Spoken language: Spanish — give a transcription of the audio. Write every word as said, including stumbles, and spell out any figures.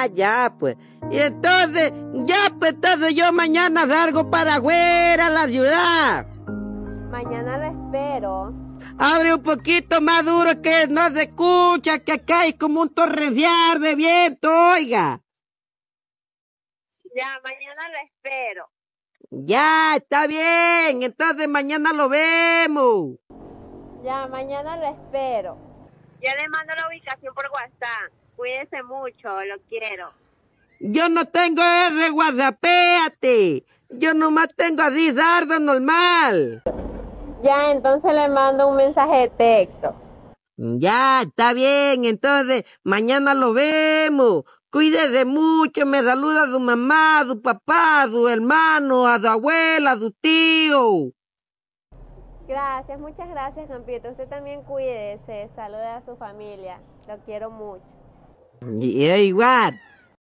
Ah, ya, pues. Y entonces, ya, pues, entonces yo mañana salgo para afuera a la ciudad. Mañana lo espero. Abre un poquito más duro que no se escucha, que acá hay como un torrenciar de viento, oiga. Ya, mañana lo espero. Ya, está bien, entonces mañana lo vemos. Ya, mañana lo espero. Ya le mando la ubicación por WhatsApp. Cuídese mucho, lo quiero. Yo no tengo ese WhatsAppéate. Yo nomás tengo así dardo normal. Ya, entonces le mando un mensaje de texto. Ya, está bien, entonces mañana lo vemos. Cuídese mucho, me saluda a su mamá, a su papá, a su hermano, a su abuela, a su tío. Gracias, muchas gracias, Campito. Usted también cuídese, salude a su familia. Lo quiero mucho. Y igual.